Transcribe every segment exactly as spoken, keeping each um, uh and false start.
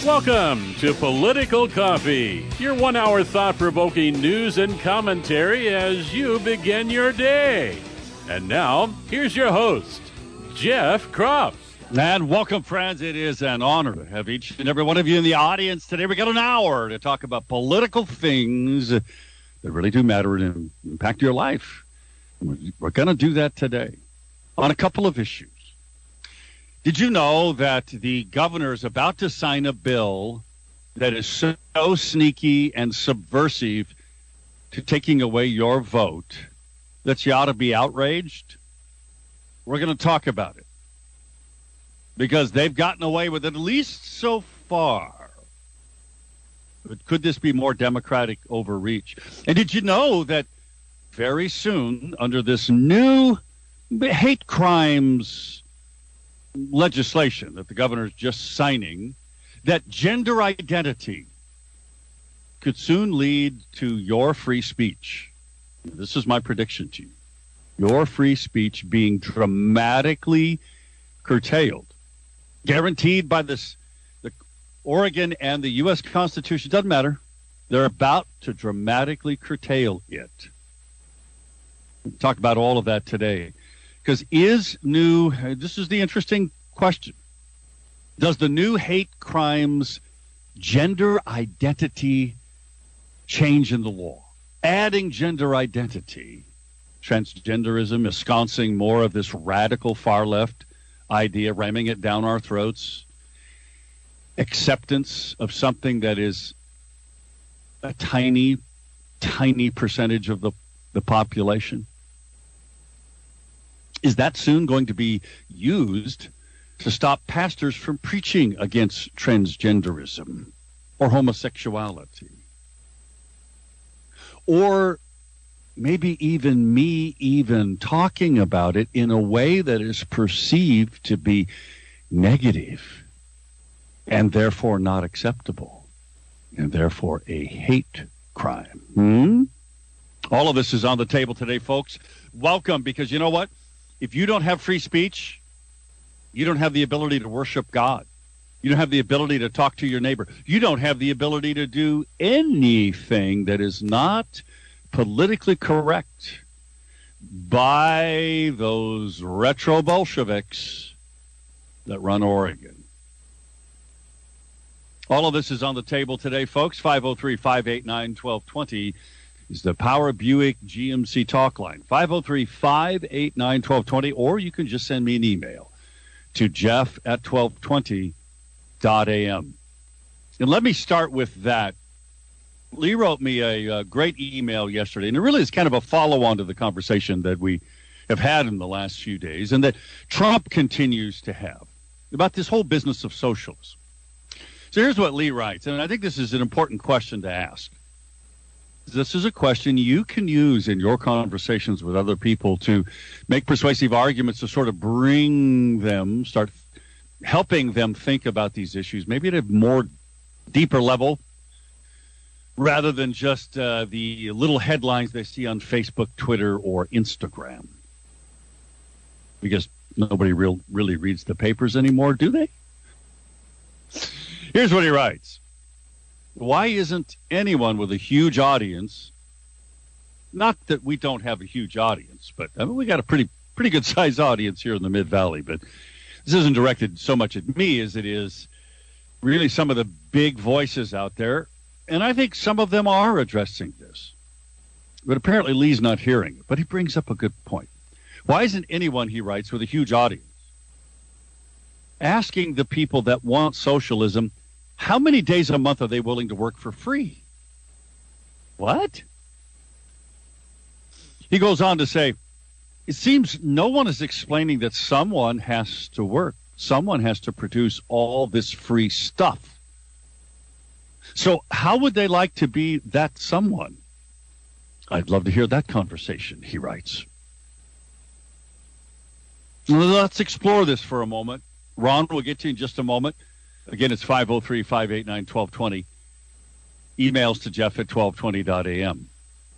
Welcome to Political Coffee, your one-hour thought-provoking news and commentary as you begin your day. And now, here's your host, Jeff Kropf. And welcome, friends. It is an honor to have each and every one of you in the audience today. We got an hour to talk about political things that really do matter and impact your life. We're going to do that today on a couple of issues. Did you know that the governor is about to sign a bill that is so sneaky and subversive to taking away your vote that you ought to be outraged? We're going to talk about it because they've gotten away with it, at least so far. But could this be more democratic overreach? And did you know that very soon, under this new hate crimes legislation that the governor is just signing, that gender identity could soon lead to your free speech? This is my prediction to you. Your free speech being dramatically curtailed, guaranteed by this, the Oregon and the U S Constitution. Doesn't matter. They're about to dramatically curtail it. We'll talk about all of that today. Because is new, this is the interesting question. Does the new hate crimes gender identity change in the law? Adding gender identity, transgenderism, ensconcing more of this radical far left idea, ramming it down our throats, acceptance of something that is a tiny, tiny percentage of the, the population. Is that soon going to be used to stop pastors from preaching against transgenderism or homosexuality? Or maybe even me even talking about it in a way that is perceived to be negative and therefore not acceptable and therefore a hate crime? Hmm? All of this is on the table today, folks. Welcome, because you know what? If you don't have free speech, you don't have the ability to worship God. You don't have the ability to talk to your neighbor. You don't have the ability to do anything that is not politically correct by those retro Bolsheviks that run Oregon. All of this is on the table today, folks. five oh three, five eight nine, one two two zero is the Power Buick G M C talk line. five oh three, five eight nine, one two two zero, or you can just send me an email to jeff at twelve twenty dot a m. And let me start with that. Lee wrote me a, a great email yesterday, and it really is kind of a follow-on to the conversation that we have had in the last few days and that Trump continues to have about this whole business of socialism. So here's what Lee writes, and I think this is an important question to ask. This is a question you can use in your conversations with other people to make persuasive arguments to sort of bring them, start helping them think about these issues, maybe at a more deeper level, rather than just uh, the little headlines they see on Facebook, Twitter, or Instagram. Because nobody real, really reads the papers anymore, do they? Here's what he writes. Why isn't anyone with a huge audience, not that we don't have a huge audience, but I mean, we got a pretty pretty good sized audience here in the Mid-Valley, but this isn't directed so much at me as it is really some of the big voices out there, and I think some of them are addressing this. But apparently Lee's not hearing it, but he brings up a good point. Why isn't anyone, he writes, with a huge audience asking the people that want socialism, how many days a month are they willing to work for free? What? He goes on to say, it seems no one is explaining that someone has to work. Someone has to produce all this free stuff. So how would they like to be that someone? I'd love to hear that conversation, he writes. Let's explore this for a moment. Ron, we'll get to you in just a moment. Again, it's five oh three, five eight nine, one two two zero. Emails to jeff at twelve twenty dot a m.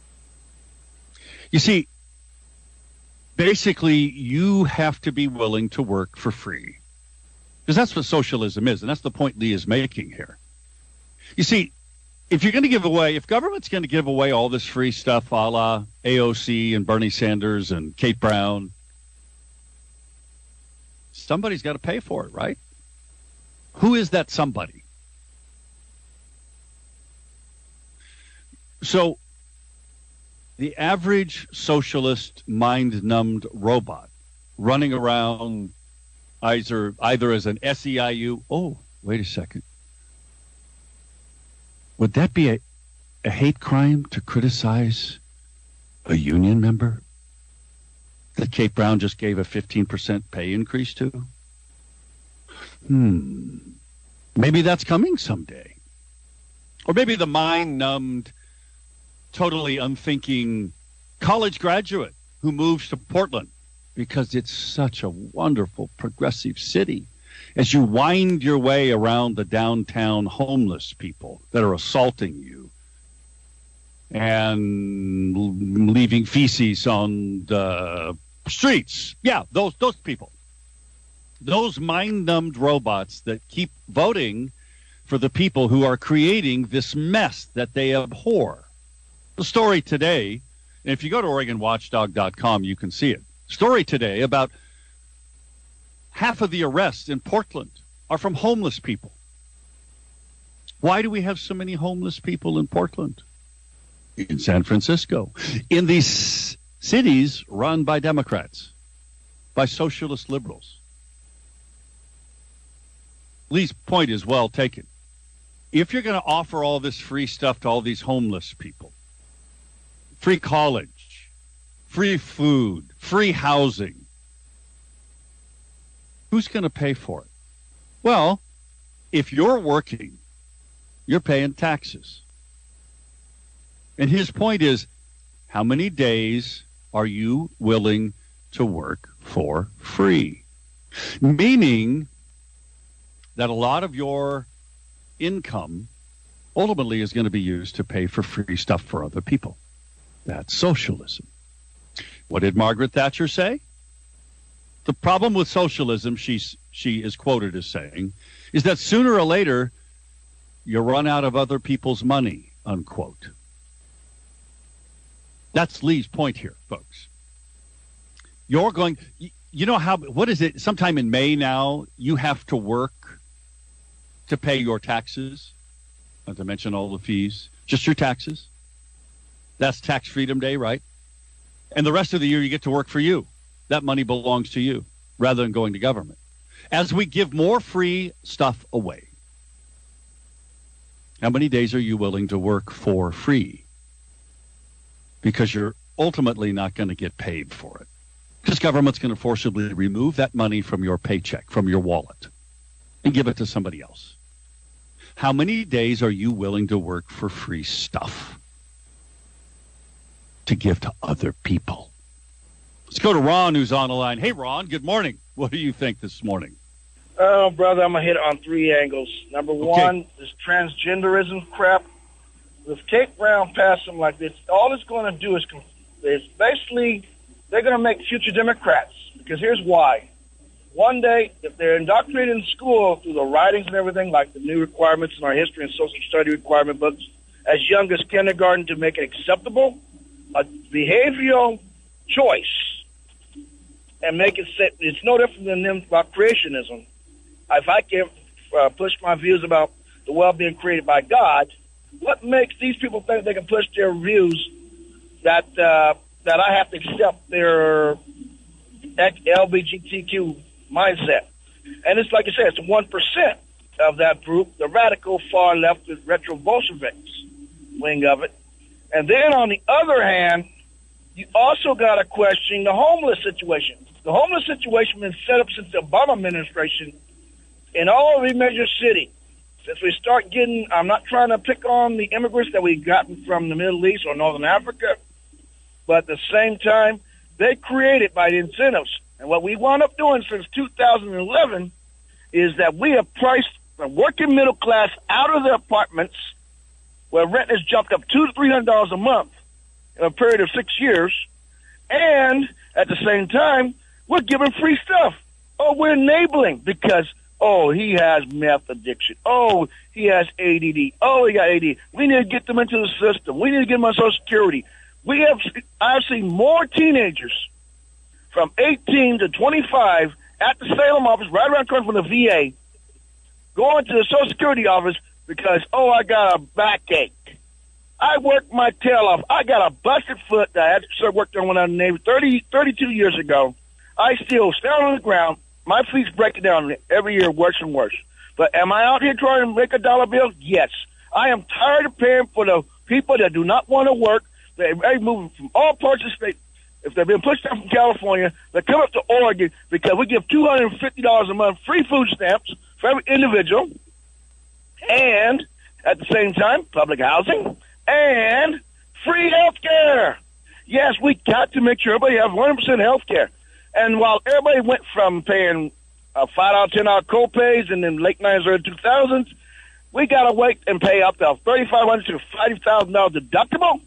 You see, basically, you have to be willing to work for free. Because that's what socialism is, and that's the point Lee is making here. You see, if you're going to give away, if government's going to give away all this free stuff, a la A O C and Bernie Sanders and Kate Brown, somebody's got to pay for it, right? Who is that somebody? So the average socialist mind-numbed robot running around either, either as an S E I U, oh, wait a second. Would that be a, a hate crime to criticize a union member that Kate Brown just gave a fifteen percent pay increase to? Hmm. Maybe that's coming someday. Or maybe the mind-numbed, totally unthinking college graduate who moves to Portland because it's such a wonderful, progressive city. As you wind your way around the downtown homeless people that are assaulting you and leaving feces on the streets. Yeah, those those people. Those mind-numbed robots that keep voting for the people who are creating this mess that they abhor. The story today, and if you go to Oregon Watchdog dot com, you can see it. Story today about half of the arrests in Portland are from homeless people. Why do we have so many homeless people in Portland? In San Francisco. In these cities run by Democrats, by socialist liberals. Lee's point is well taken. If you're going to offer all this free stuff to all these homeless people, free college, free food, free housing, who's going to pay for it? Well, if you're working, you're paying taxes. And his point is, how many days are you willing to work for free? Meaning that a lot of your income ultimately is going to be used to pay for free stuff for other people. That's socialism. What did Margaret Thatcher say? The problem with socialism, she's, she is quoted as saying, is that sooner or later you run out of other people's money, unquote. That's Lee's point here, folks. You're going, you know how, what is it, sometime in May now, you have to work to pay your taxes, not to mention all the fees, just your taxes. That's Tax Freedom Day, right? And the rest of the year you get to work for you. That money belongs to you rather than going to government. As we give more free stuff away, how many days are you willing to work for free? Because you're ultimately not going to get paid for it. Because government's going to forcibly remove that money from your paycheck, from your wallet, and give it to somebody else. How many days are you willing to work for free stuff to give to other people? Let's go to Ron, who's on the line. Hey, Ron, good morning. What do you think this morning? Oh, brother, I'm going to hit it on three angles. Number Okay. one, this transgenderism crap. If Kate Brown passed something like this, all it's going to do is, is basically they're going to make future Democrats. Because here's why. One day, if they're indoctrinated in school through the writings and everything, like the new requirements in our history and social study requirement books, as young as kindergarten to make it acceptable, a behavioral choice, and make it say, it's no different than them about creationism. If I can uh, push my views about the world being created by God, what makes these people think they can push their views that uh, that I have to accept their L G B T Q mindset? And it's like I said, it's one percent of that group, the radical far left with retro Bolsheviks wing of it. And then on the other hand, you also got to question the homeless situation. The homeless situation has been set up since the Obama administration in all of the major cities. Since we start getting, I'm not trying to pick on the immigrants that we've gotten from the Middle East or Northern Africa, but at the same time, they created by the incentives. And what we wound up doing since two thousand eleven is that we have priced the working middle class out of their apartments where rent has jumped up two to three hundred dollars a month in a period of six years, and at the same time, we're giving free stuff. Oh, we're enabling because Oh, he has meth addiction. Oh, he has A D D. Oh, he got A D D. We need to get them into the system. We need to get them on Social Security. We have, I've seen more teenagers from eighteen to twenty-five at the Salem office, right around the corner from the V A, going to the Social Security office because, oh, I got a backache. I worked my tail off. I got a busted foot that I had to start working on when I was in the Navy thirty, thirty-two years ago. I still stand on the ground. My feet's breaking down every year, worse and worse. But am I out here trying to make a dollar bill? Yes. I am tired of paying for the people that do not want to work. They're moving from all parts of the state. If they've been pushed down from California, they come up to Oregon because we give two hundred fifty dollars a month free food stamps for every individual. And at the same time, public housing and free health care. Yes, we got to make sure everybody has one hundred percent health care. And while everybody went from paying uh, five dollars, ten dollars co-pays in the late nineties, early two thousands, we got to wait and pay up to thirty-five hundred dollars to five thousand dollars deductible.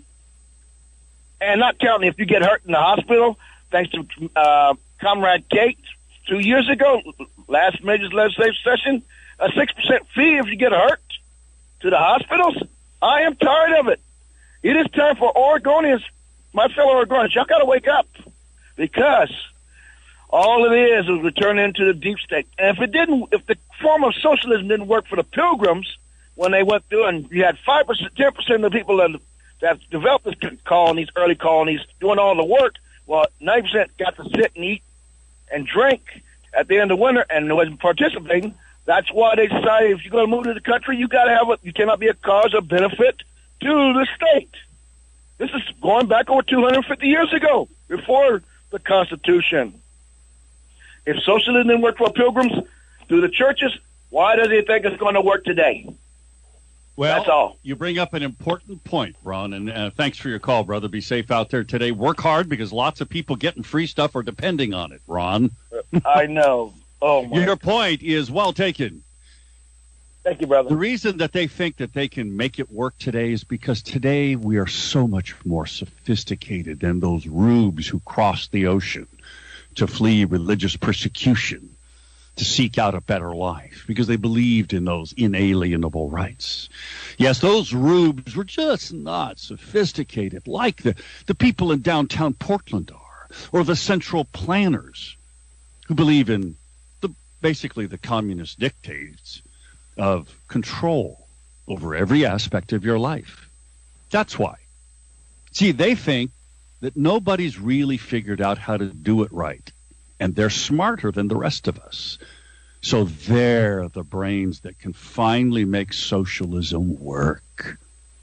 And not counting if you get hurt in the hospital, thanks to uh, Comrade Kate, two years ago, last major legislative session, a six percent fee if you get hurt to the hospitals. I am tired of it. It is time for Oregonians, my fellow Oregonians, y'all got to wake up, because all it is is returning into the deep state. And if it didn't, if the form of socialism didn't work for the Pilgrims when they went through, and you had five percent, ten percent of the people that that developed this colonies, early colonies, doing all the work, well, ninety percent got to sit and eat and drink at the end of winter and wasn't participating. That's why they decided if you're going to move to the country, you got to have a, you cannot be a cause of benefit to the state. This is going back over two hundred fifty years ago, before the Constitution. If socialism didn't work for Pilgrims through the churches, why does he think it's going to work today? Well, that's all. You bring up an important point, Ron, and uh, thanks for your call, brother. Be safe out there today. Work hard, because lots of people getting free stuff are depending on it, Ron. I know. Oh, my. Your point is well taken. Thank you, brother. The reason that they think that they can make it work today is because today we are so much more sophisticated than those rubes who crossed the ocean to flee religious persecution, to seek out a better life, because they believed in those inalienable rights. Yes, those rubes were just not sophisticated like the, the people in downtown Portland are, or the central planners who believe in the basically the communist dictates of control over every aspect of your life. That's why. See, they think that nobody's really figured out how to do it right, and they're smarter than the rest of us. So they're the brains that can finally make socialism work.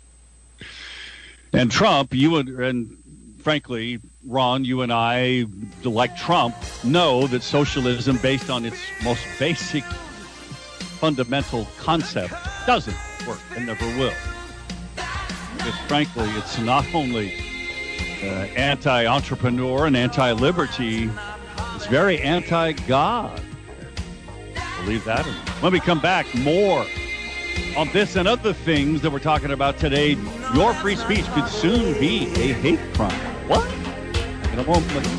And Trump, you and, and frankly, Ron, you and I, like Trump, know that socialism, based on its most basic fundamental concept, doesn't work and never will. Because frankly, it's not only uh, anti-entrepreneur and anti-liberty, it's very anti-God. Believe that? And when we come back, more on this and other things that we're talking about today. Your free speech could soon be a hate crime. What? In a moment.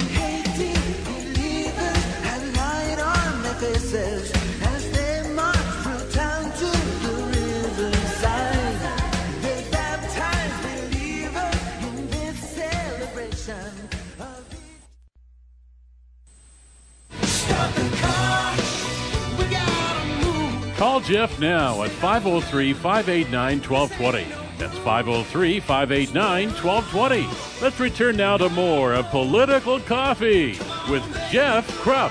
Call Jeff now at five oh three, five eight nine, one two two zero. That's five oh three, five eight nine, one two two zero. Let's return now to more of Political Coffee with Jeff Krupp.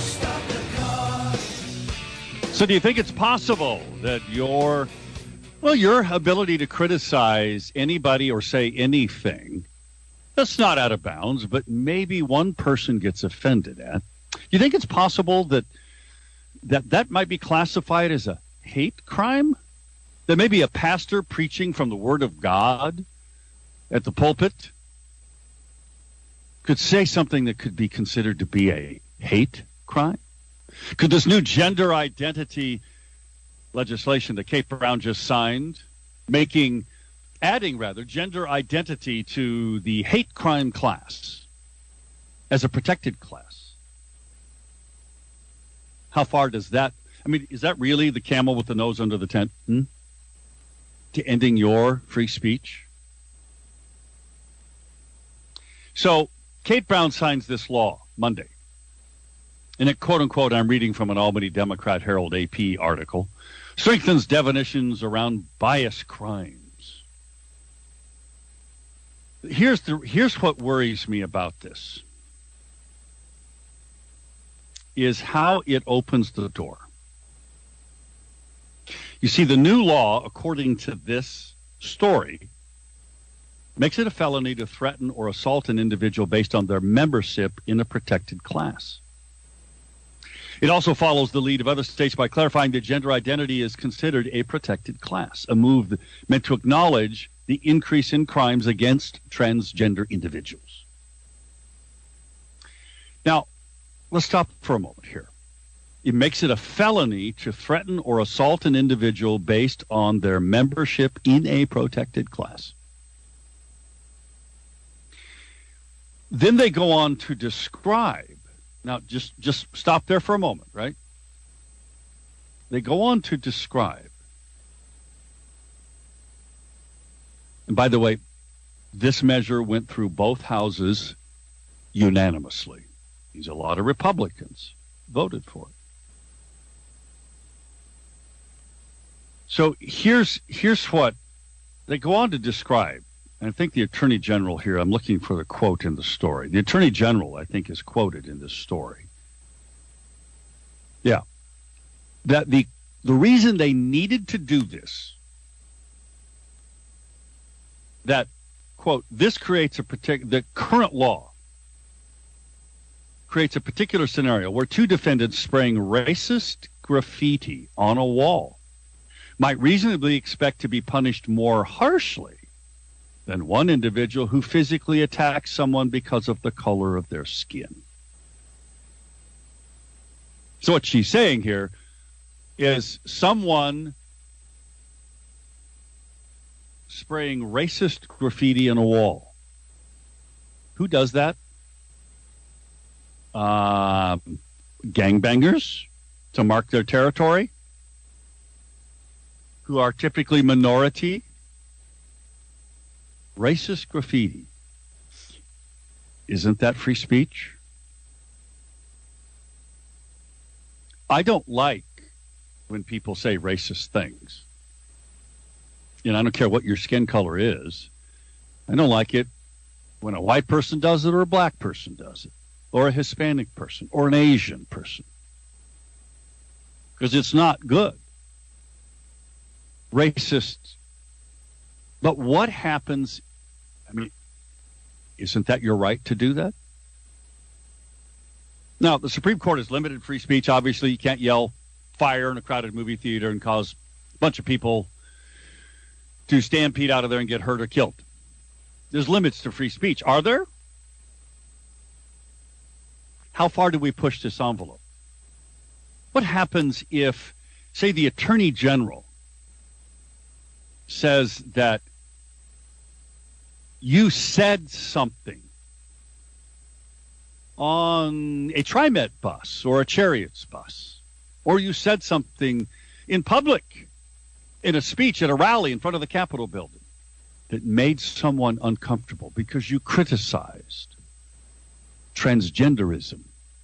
So do you think it's possible that your, well, your ability to criticize anybody or say anything that's not out of bounds, but maybe one person gets offended at, do you think it's possible that that that might be classified as a hate crime? That maybe a pastor preaching from the Word of God at the pulpit could say something that could be considered to be a hate crime? Could this new gender identity legislation that Kate Brown just signed, making, adding rather, gender identity to the hate crime class as a protected class, how far does that I mean, is that really the camel with the nose under the tent? Hmm? To ending your free speech? So Kate Brown signs this law Monday. And it, quote unquote, I'm reading from an Albany Democrat Herald A P article, strengthens definitions around bias crimes. Here's the here's what worries me about this, is how it opens the door. You see, the new law, according to this story, makes it a felony to threaten or assault an individual based on their membership in a protected class. It also follows the lead of other states by clarifying that gender identity is considered a protected class, a move meant to acknowledge the increase in crimes against transgender individuals. Now, let's stop for a moment here. It makes it a felony to threaten or assault an individual based on their membership in a protected class. Then they go on to describe, now just, just stop there for a moment, right? They go on to describe, and by the way, this measure went through both houses unanimously. There's a lot of Republicans voted for it. So here's here's what they go on to describe. And I think the Attorney General here, I'm looking for the quote in the story. The Attorney General, I think, is quoted in this story. Yeah. That the the reason they needed to do this, that, quote, this creates a particular, the current law creates a particular scenario where two defendants spraying racist graffiti on a wall might reasonably expect to be punished more harshly than one individual who physically attacks someone because of the color of their skin. So what she's saying here is someone spraying racist graffiti on a wall. Who does that? Uh, gangbangers to mark their territory, who are typically minority. Racist graffiti. Isn't that free speech? I don't like when people say racist things. You know, I don't care what your skin color is. I don't like it when a white person does it or a black person does it, or a Hispanic person, or an Asian person. Because it's not good. Racist. But what happens, I mean, isn't that your right to do that? Now, the Supreme Court has limited free speech. Obviously, you can't yell fire in a crowded movie theater and cause a bunch of people to stampede out of there and get hurt or killed. There's limits to free speech. Are there? How far do we push this envelope? What happens if, say, the Attorney General says that you said something on a TriMet bus or a Chariots bus, or you said something in public in a speech at a rally in front of the Capitol building that made someone uncomfortable because you criticized transgenderism?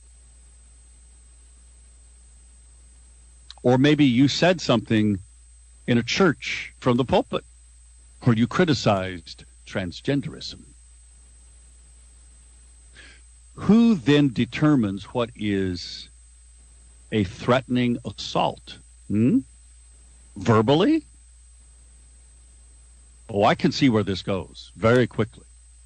Or maybe you said something in a church from the pulpit where you criticized transgenderism. Who then determines what is a threatening assault? Hmm? Verbally? Oh, I can see where this goes very quickly.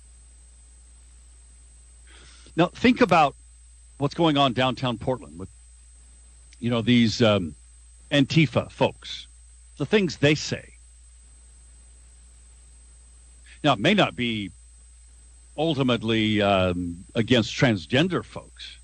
Now, think about what's going on downtown Portland with, you know, these um, Antifa folks, the things they say. Now, it may not be ultimately um, against transgender folks.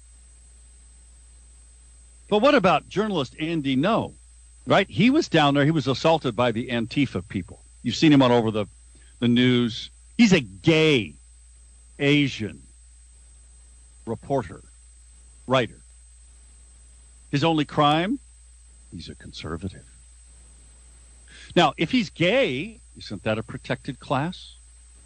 But what about journalist Andy Ngo, right? He was down there. He was assaulted by the Antifa people. You've seen him all over the, the news. He's a gay Asian reporter, writer. His only crime, He's a conservative. Now, if he's gay, isn't that a protected class?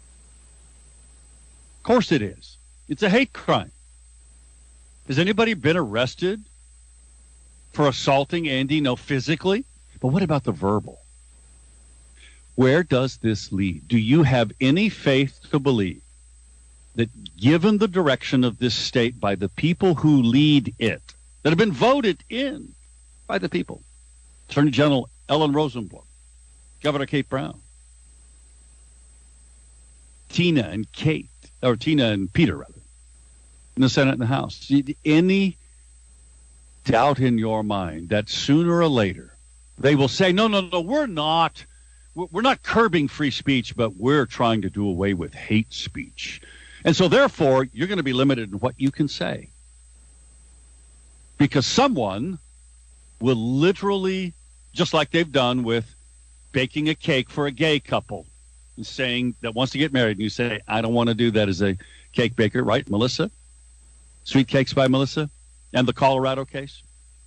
Of course it is. It's a hate crime. Has anybody been arrested for assaulting Andy? No, physically. But what about the verbal? Where does this lead? Do you have any faith to believe that given the direction of this state by the people who lead it, that have been voted in by the people, Attorney General Ellen Rosenblum, Governor Kate Brown, Tina and Kate, or Tina and Peter, rather, in the Senate and the House, any doubt in your mind that sooner or later they will say, no, no, no, we're not, we're not curbing free speech, but we're trying to do away with hate speech. And so therefore, you're going to be limited in what you can say. Because someone will literally, just like they've done with baking a cake for a gay couple and saying that wants to get married, and you say, I don't want to do that as a cake baker, right, Melissa? Sweet Cakes by Melissa and the Colorado case.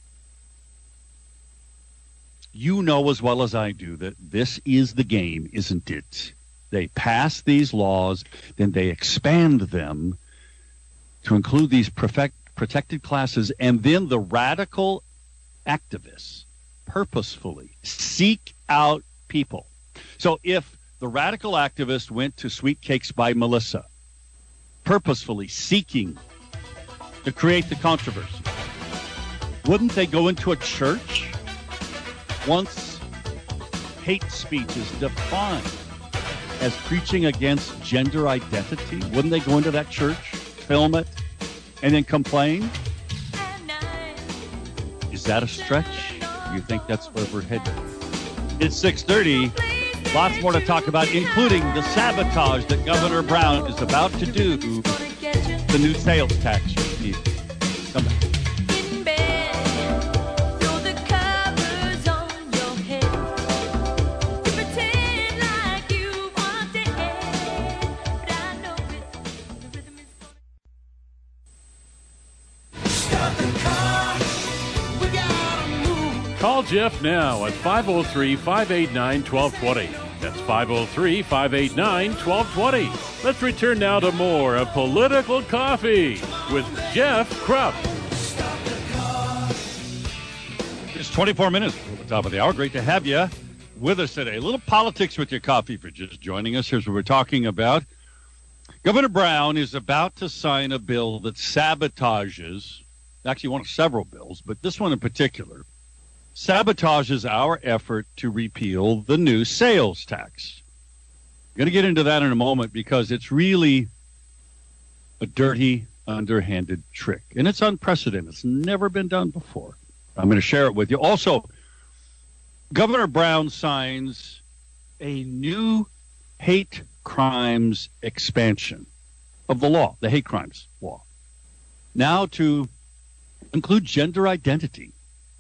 You know as well as I do that this is the game, isn't it? They pass these laws, then they expand them to include these perfect, protected classes, and then the radical activists purposefully seek out people. So if the radical activist went to Sweet Cakes by Melissa, purposefully seeking to create the controversy, wouldn't they go into a church once hate speech is defined as preaching against gender identity? Wouldn't they go into that church, film it, and then complain? Is that a stretch? Do you think that's where we're headed? It's six thirty. Lots more to talk about, including the sabotage that Governor Brown is about to do to the new sales tax regime. Come back. Call Jeff now at five oh three, five eight nine, one two two zero. That's five oh three, five eight nine, one two two zero. Let's return now to more of Political Coffee with Jeff Krupp. It's twenty-four minutes before the top of the hour. Great to have you with us today. A little politics with your coffee for just joining us. Here's what we're talking about. Governor Brown is about to sign a bill that sabotages, actually one of several bills, but this one in particular, sabotages our effort to repeal the new sales tax. I'm going to get into that in a moment because it's really a dirty, underhanded trick. And it's unprecedented. It's never been done before. I'm going to share it with you. Also, Governor Brown signs a new hate crimes expansion of the law, the hate crimes law, now to include gender identity.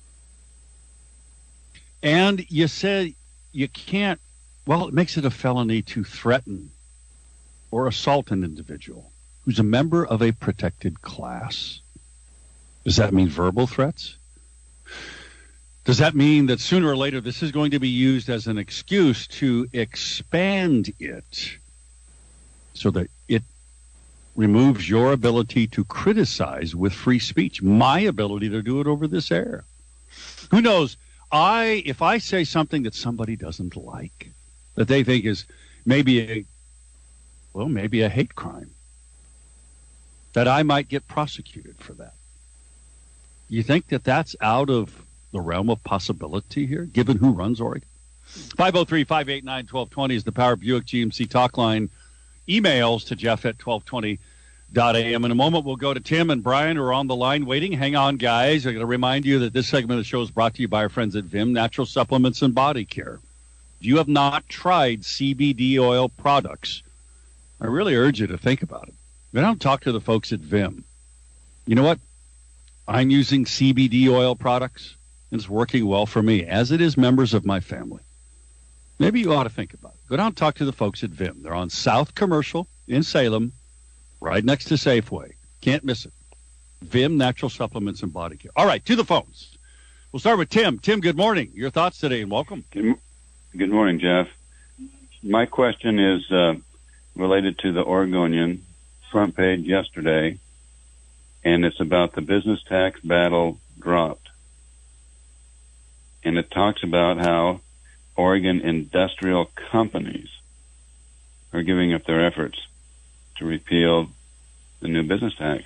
And you said you can't, well, it makes it a felony to threaten or assault an individual who's a member of a protected class. Does that mean verbal threats? Does that mean that sooner or later this is going to be used as an excuse to expand it so that it removes your ability to criticize with free speech, my ability to do it over this air? Who knows? I, if I say something that somebody doesn't like, that they think is maybe a, well, maybe a hate crime, that I might get prosecuted for that. You think that that's out of the realm of possibility here, given who runs Oregon? five oh three, five eight nine, one two two zero is the Power Buick G M C talk line. Emails to Jeff at twelve twenty dot a m. In a moment, we'll go to Tim and Brian, who are on the line waiting. Hang on, guys. I'm going to remind you that this segment of the show is brought to you by our friends at Vim Natural Supplements and Body Care. If you have not tried C B D oil products, I really urge you to think about it. Go down and talk to the folks at Vim. You know what? I'm using C B D oil products, and it's working well for me, as it is members of my family. Maybe you ought to think about it. Go down and talk to the folks at Vim. They're on South Commercial in Salem, right next to Safeway. Can't miss it. Vim Natural Supplements and Body Care. All right, to the phones. We'll start with Tim. Tim, good morning. Your thoughts today and welcome. Good, good morning, Jeff. My question is uh, related to the Oregonian front page yesterday, and it's about the business tax battle dropped. And it talks about how Oregon industrial companies are giving up their efforts to repeal the new business tax.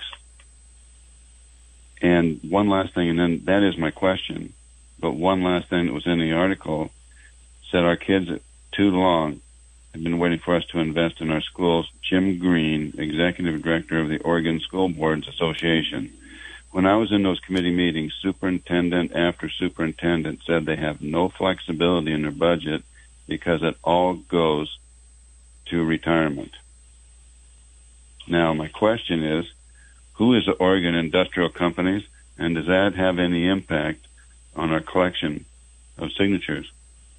And one last thing, and then that is my question, but one last thing that was in the article said our kids too long have been waiting for us to invest in our schools. Jim Green, Executive Director of the Oregon School Boards Association. When I was in those committee meetings, superintendent after superintendent said they have no flexibility in their budget because it all goes to retirement. Now, my question is, who is the Oregon Industrial Companies, and does that have any impact on our collection of signatures?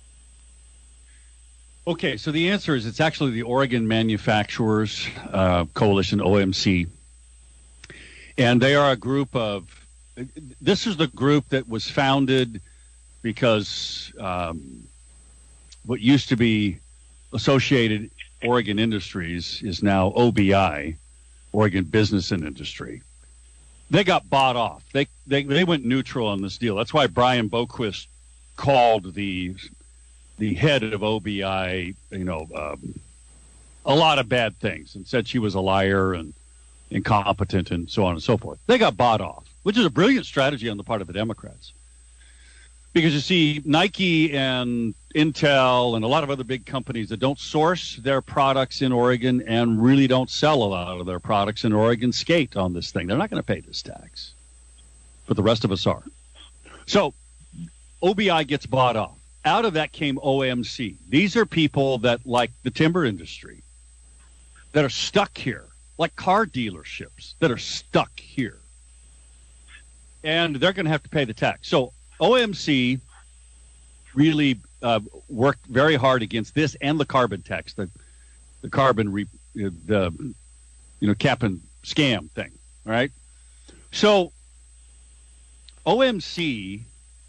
Okay, so the answer is it's actually the Oregon Manufacturers uh, Coalition, O M C. And they are a group of, this is the group that was founded because um, what used to be Associated Oregon Industries is now O B I, Oregon Business and Industry. They got bought off. They they they went neutral on this deal. That's why Brian Boquist called the the head of O B I, you know, um, a lot of bad things, and said she was a liar and incompetent and so on and so forth. They got bought off, which is a brilliant strategy on the part of the Democrats. Because you see, Nike and Intel and a lot of other big companies that don't source their products in Oregon and really don't sell a lot of their products in Oregon skate on this thing. They're not going to pay this tax. But the rest of us are. So O B I gets bought off. Out of that came O M C. These are people that, like the timber industry, that are stuck here, like car dealerships that are stuck here. And they're going to have to pay the tax. So O M C really uh, worked very hard against this and the carbon tax, the the carbon re, the you know cap and scam thing. All right. So O M C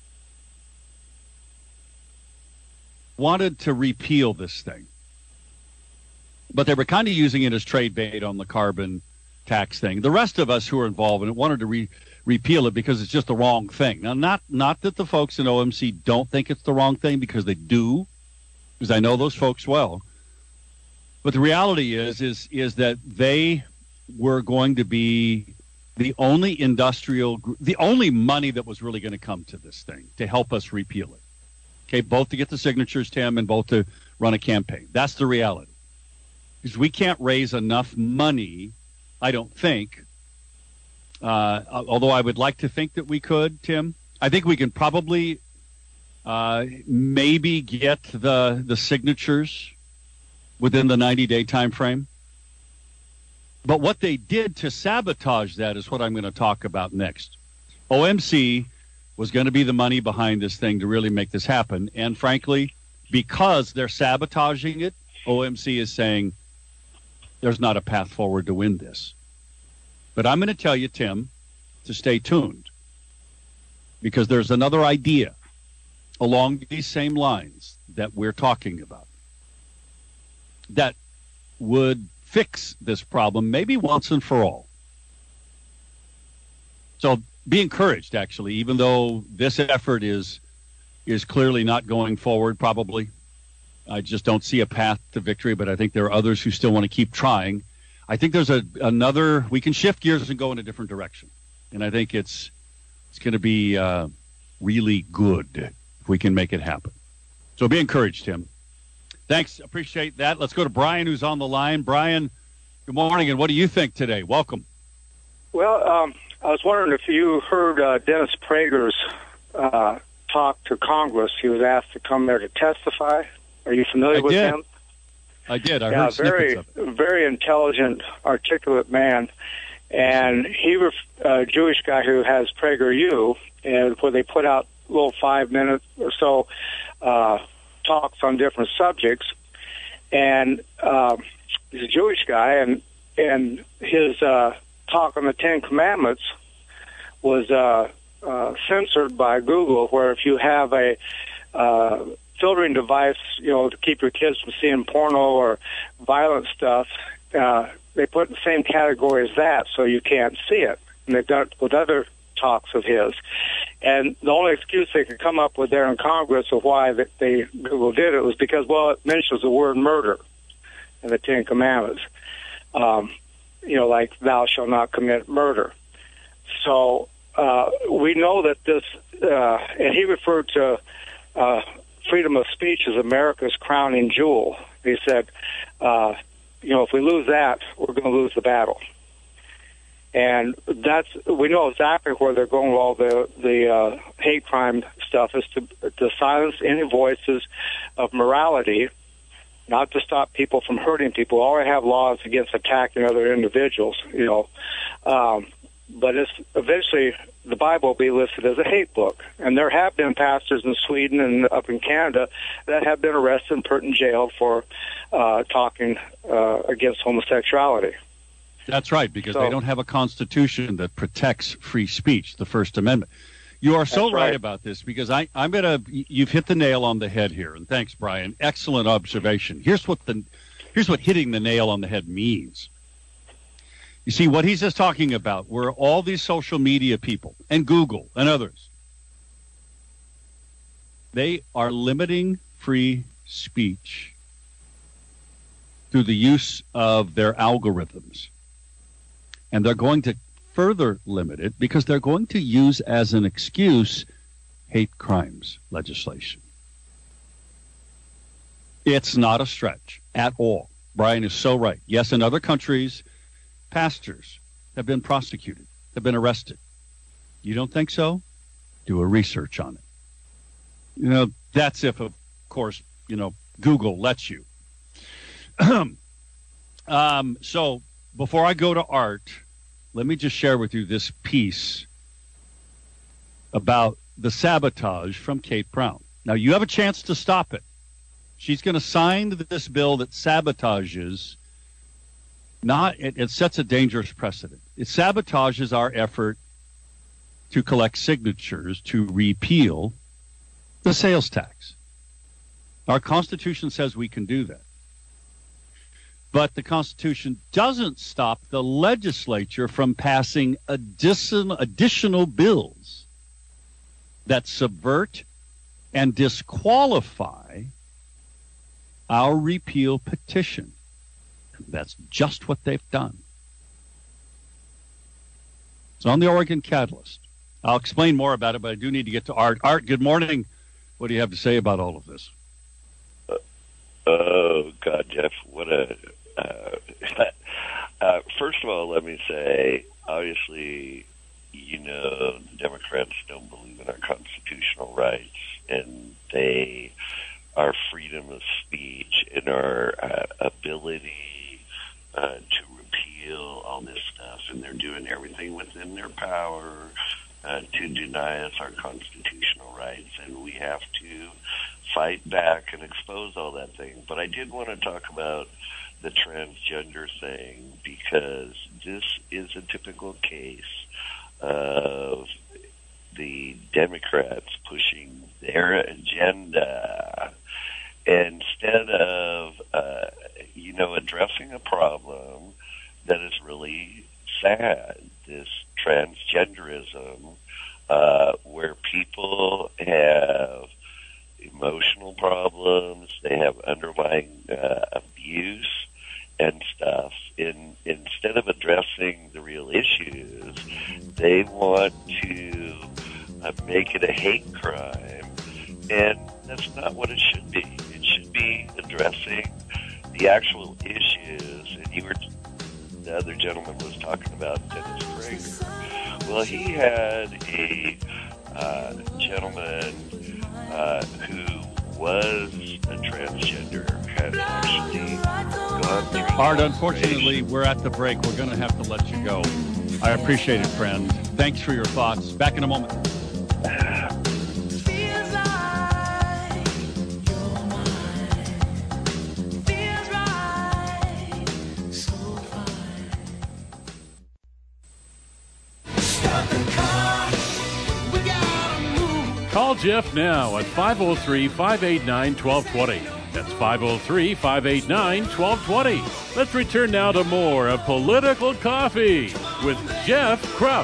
wanted to repeal this thing, but they were kind of using it as trade bait on the carbon tax thing. The rest of us who are involved in it wanted to re, repeal it because it's just the wrong thing. Now, not not that the folks in O M C don't think it's the wrong thing, because they do, because I know those folks well. But the reality is, is, is that they were going to be the only industrial, the only money that was really going to come to this thing to help us repeal it. Okay, both to get the signatures, Tim, and both to run a campaign. That's the reality. Because we can't raise enough money, I don't think, uh, although I would like to think that we could, Tim. I think we can probably uh, maybe get the the signatures within the ninety-day time frame. But what they did to sabotage that is what I'm going to talk about next. O M C was going to be the money behind this thing to really make this happen. And frankly, because they're sabotaging it, O M C is saying there's not a path forward to win this. But I'm going to tell you, Tim, to stay tuned, because there's another idea along these same lines that we're talking about that would fix this problem maybe once and for all. So be encouraged, actually, even though this effort is is clearly not going forward, probably. I just don't see a path to victory, but I think there are others who still want to keep trying. I think there's a another, we can shift gears and go in a different direction. And I think it's it's going to be uh, really good if we can make it happen. So be encouraged, Tim. Thanks. Appreciate that. Let's go to Brian, who's on the line. Brian, good morning, and what do you think today? Welcome. Well, um, I was wondering if you heard uh, Dennis Prager's uh, talk to Congress. He was asked to come there to testify. Are you familiar I with did. him? I did. I yeah, heard very, snippets of it. very intelligent, articulate man. And he was a Jewish guy who has PragerU, and where they put out little five minutes or so uh, talks on different subjects. And uh, he's a Jewish guy, and and his uh, talk on the Ten Commandments was uh, uh, censored by Google, where if you have a uh, filtering device, you know, to keep your kids from seeing porno or violent stuff, uh, they put in the same category as that, so you can't see it. And they've done it with other talks of his. And the only excuse they could come up with there in Congress of why they, they Google did it was because, well, it mentions the word murder in the Ten Commandments. Um, you know, like, thou shalt not commit murder. So uh, we know that this, uh, and he referred to uh, freedom of speech as America's crowning jewel. He said, uh, you know, if we lose that, we're going to lose the battle. And that's, we know exactly where they're going with all the, the uh, hate crime stuff, is to, to silence any voices of morality, not to stop people from hurting people. We already have laws against attacking other individuals, you know. Um, but it's eventually the Bible will be listed as a hate book. And there have been pastors in Sweden and up in Canada that have been arrested and put in jail for uh, talking uh, against homosexuality. That's right, because so, they don't have a constitution that protects free speech, the First Amendment. You are so right. right about this, because I, I'm going to, you've hit the nail on the head here. And thanks, Brian. Excellent observation. Here's what the, here's what hitting the nail on the head means. You see, what he's just talking about were all these social media people and Google and others. They are limiting free speech through the use of their algorithms. And they're going to further limit it because they're going to use as an excuse hate crimes legislation. It's not a stretch at all. Brian is so right. Yes, in other countries, pastors have been prosecuted, have been arrested. You don't think so? Do a research on it. You know, that's if, of course, you know, Google lets you. um, so before I go to Art, let me just share with you this piece about the sabotage from Kate Brown. Now, you have a chance to stop it. She's going to sign this bill that sabotages, not, it, it sets a dangerous precedent. It sabotages our effort to collect signatures to repeal the sales tax. Our Constitution says we can do that. But the Constitution doesn't stop the legislature from passing additional, additional bills that subvert and disqualify our repeal petition. That's just what they've done. It's on the Oregon Catalyst. I'll explain more about it, but I do need to get to Art. Art, good morning. What do you have to say about all of this? Uh, oh, God, Jeff, what a... Uh, uh, first of all, let me say, obviously, you know, the Democrats don't believe in our constitutional rights, and they, our freedom of speech and our uh, ability uh, to repeal all this stuff, and they're doing everything within their power uh, to deny us our constitutional rights, and we have to fight back and expose all that thing. But I did want to talk about the transgender thing, because this is a typical case of the Democrats pushing their agenda instead of, uh, you know, addressing a problem that is really sad, this transgenderism, uh, where people have emotional problems, they have underlying uh, abuse and stuff. In, instead of addressing the real issues, they want to uh, make it a hate crime, and that's not what it should be. It should be addressing the actual issues. And you were, the other gentleman was talking about Dennis Prager. Well, he had a uh, gentleman uh, who was a transgender, had actually gone through... Art, unfortunately, we're at the break. We're going to have to let you go. I appreciate it, friend. Thanks for your thoughts. Back in a moment. Call Jeff now at five oh three, five eight nine, one two two zero. That's five oh three, five eight nine, one two two zero. Let's return now to more of Political Coffee with Jeff Krupp.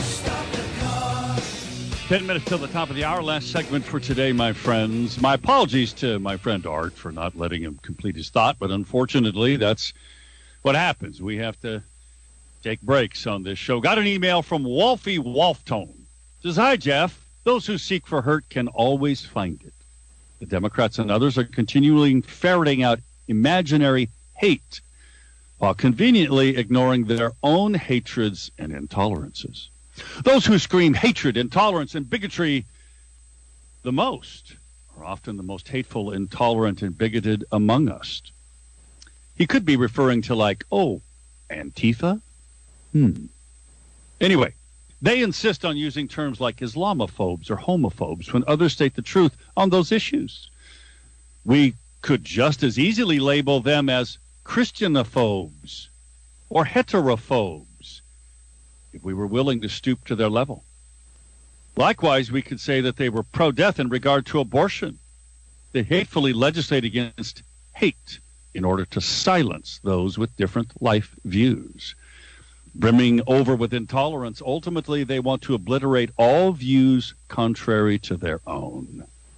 Ten minutes till the top of the hour. Last segment for today, my friends. My apologies to my friend Art for not letting him complete his thought, but unfortunately, that's what happens. We have to take breaks on this show. Got an email from Wolfie Wolftone. Says, hi, Jeff. Those who seek for hurt can always find it. The Democrats and others are continually ferreting out imaginary hate while conveniently ignoring their own hatreds and intolerances. Those who scream hatred, intolerance, and bigotry the most are often the most hateful, intolerant, and bigoted among us. He could be referring to, like, oh, Antifa? Hmm. Anyway, they insist on using terms like Islamophobes or homophobes when others state the truth on those issues. We could just as easily label them as Christianophobes or heterophobes if we were willing to stoop to their level. Likewise, we could say that they were pro-death in regard to abortion. They hatefully legislate against hate in order to silence those with different life views. Brimming over with intolerance, ultimately they want to obliterate all views contrary to their own.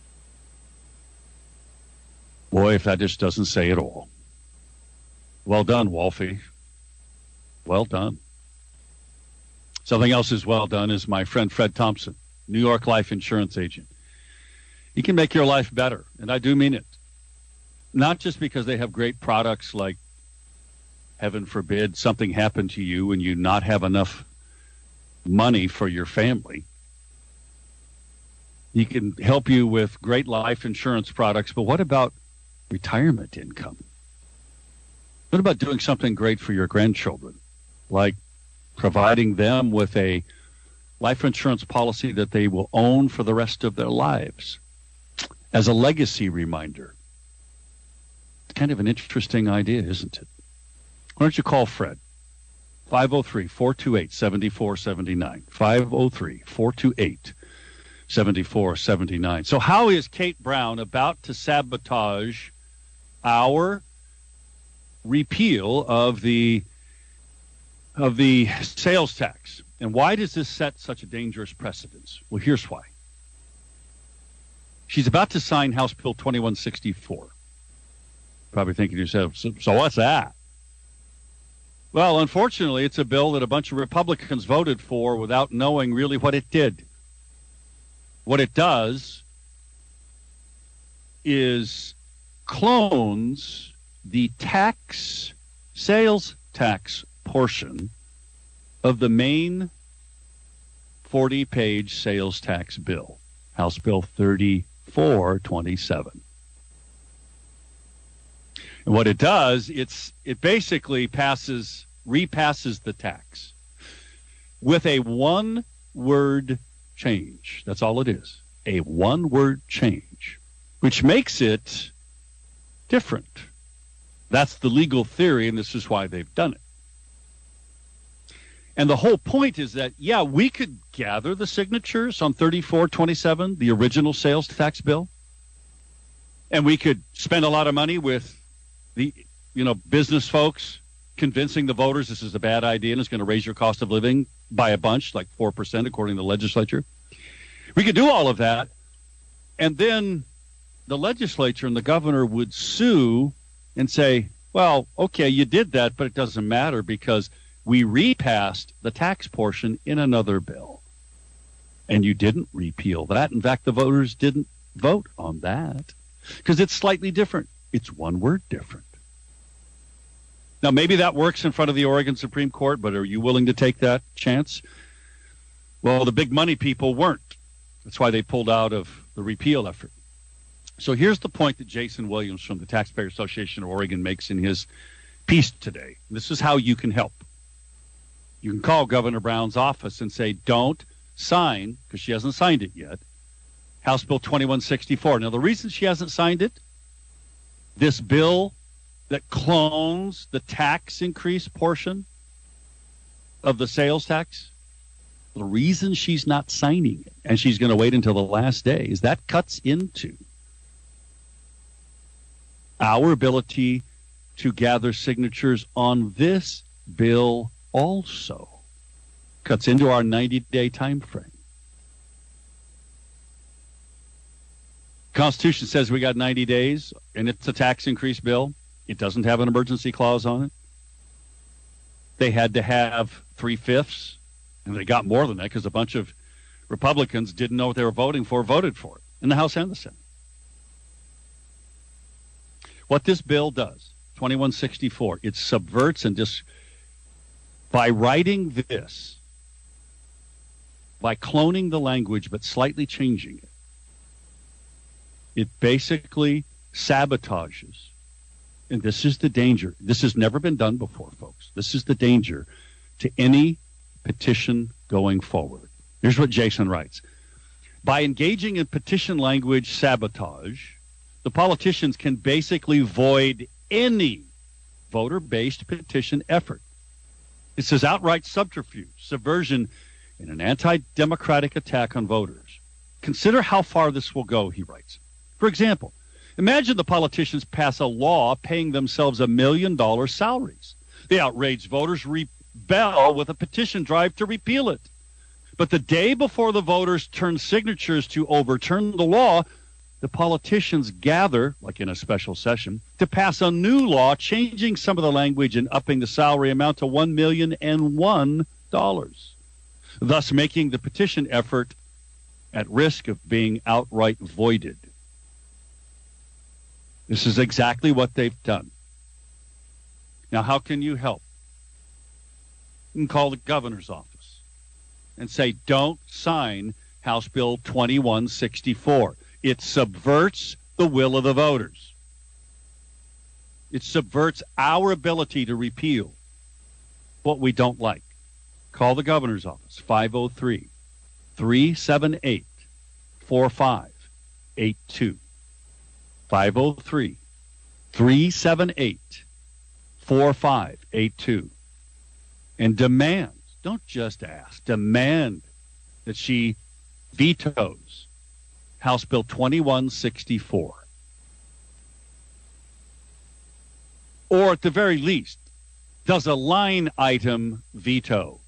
Boy, if that just doesn't say it all. Well done, Wolfie. Well done. Something else is well done is my friend Fred Thompson, New York life insurance agent. He can make your life better, and I do mean it. Not just because they have great products like, heaven forbid, something happened to you and you not have enough money for your family. He can help you with great life insurance products, but what about retirement income? What about doing something great for your grandchildren, like providing them with a life insurance policy that they will own for the rest of their lives as a legacy reminder? It's kind of an interesting idea, isn't it? Why don't you call Fred? five oh three, four two eight, seven four seven nine. five oh three, four two eight, seven four seven nine. So how is Kate Brown about to sabotage our repeal of the of the sales tax? And why does this set such a dangerous precedence? Well, here's why. She's about to sign House Bill twenty-one sixty-four. Probably thinking to yourself, so, so what's that? Well, unfortunately, it's a bill that a bunch of Republicans voted for without knowing really what it did. What it does is clones the tax, sales tax portion of the main forty-page sales tax bill, House Bill thirty-four twenty-seven. And what it does, it's it basically passes, repasses the tax with a one-word change. That's all it is, a one-word change, which makes it different. That's the legal theory, and this is why they've done it. And the whole point is that, yeah, we could gather the signatures on thirty-four twenty-seven, the original sales tax bill, and we could spend a lot of money with the, you know, business folks convincing the voters this is a bad idea and it's going to raise your cost of living by a bunch, like four percent, according to the legislature. We could do all of that, and then the legislature and the governor would sue and say, well, okay, you did that, but it doesn't matter because we repassed the tax portion in another bill. And you didn't repeal that. In fact, the voters didn't vote on that because it's slightly different. It's one word different. Now, maybe that works in front of the Oregon Supreme Court, but are you willing to take that chance? Well, the big money people weren't. That's why they pulled out of the repeal effort. So here's the point that Jason Williams from the Taxpayer Association of Oregon makes in his piece today. This is how you can help. You can call Governor Brown's office and say, don't sign, because she hasn't signed it yet, House Bill twenty-one sixty-four. Now, the reason she hasn't signed it, this bill that clones the tax increase portion of the sales tax, The reason she's not signing it, and she's going to wait until the last day, is that cuts into our ability to gather signatures on this bill also. Cuts into our ninety-day time frame. Constitution says we got ninety days, and it's a tax increase bill. It doesn't have an emergency clause on it. They had to have three-fifths, and they got more than that because a bunch of Republicans didn't know what they were voting for, voted for it in the House and the Senate. What this bill does, twenty-one sixty-four, it subverts and just, by writing this, by cloning the language but slightly changing it, it basically sabotages. And this is the danger. This has never been done before, folks. This is the danger to any petition going forward. Here's what Jason writes. By engaging in petition language sabotage, the politicians can basically void any voter-based petition effort. It says outright subterfuge, subversion, and an anti-democratic attack on voters. Consider how far this will go, he writes. For example, imagine the politicians pass a law paying themselves a million dollar salaries. The outraged voters rebel with a petition drive to repeal it. But the day before the voters turn signatures to overturn the law, the politicians gather, like in a special session, to pass a new law changing some of the language and upping the salary amount to one million one dollars, thus making the petition effort at risk of being outright voided. This is exactly what they've done. Now, how can you help? You can call the governor's office and say, don't sign House Bill twenty-one sixty-four. It subverts the will of the voters. It subverts our ability to repeal what we don't like. Call the governor's office, five oh three, three seven eight, four five eight two. five oh three, three seven eight, four five eight two. And demand, don't just ask, demand that she vetoes House Bill twenty-one sixty-four. Or at the very least, does a line item veto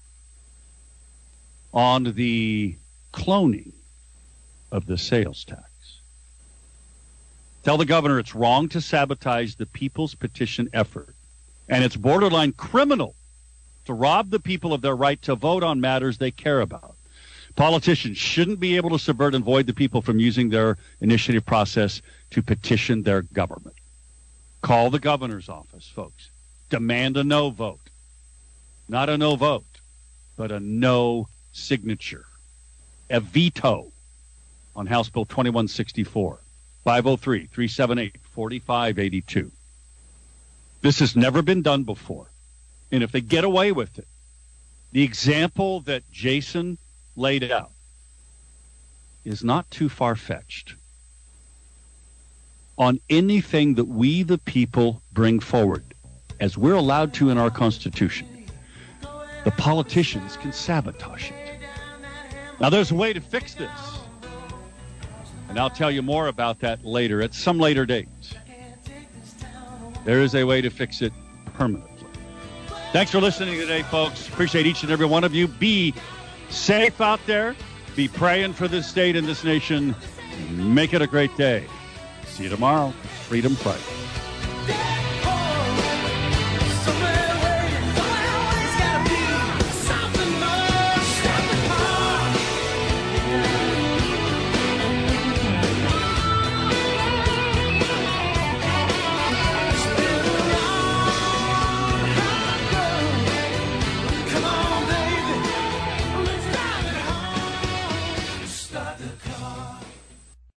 on the cloning of the sales tax. Tell the governor it's wrong to sabotage the people's petition effort, and it's borderline criminal to rob the people of their right to vote on matters they care about. Politicians shouldn't be able to subvert and void the people from using their initiative process to petition their government. Call the governor's office, folks. Demand a no vote. Not a no vote, but a no signature. A veto on House Bill twenty-one sixty-four. five oh three, three seven eight, four five eight two. This has never been done before. And if they get away with it, the example that Jason laid out is not too far-fetched. On anything that we, the people, bring forward, as we're allowed to in our Constitution, the politicians can sabotage it. Now, there's a way to fix this. And I'll tell you more about that later, at some later date. There is a way to fix it permanently. Thanks for listening today, folks. Appreciate each and every one of you. Be safe out there. Be praying for this state and this nation. Make it a great day. See you tomorrow. Freedom Friday.